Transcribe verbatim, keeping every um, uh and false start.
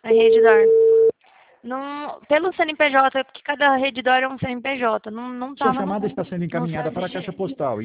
A Redditor. Não, pelo C N P J, porque cada Redditor é um C N P J. Não, não tá Sua no, chamada está sendo no encaminhada para a site. caixa postal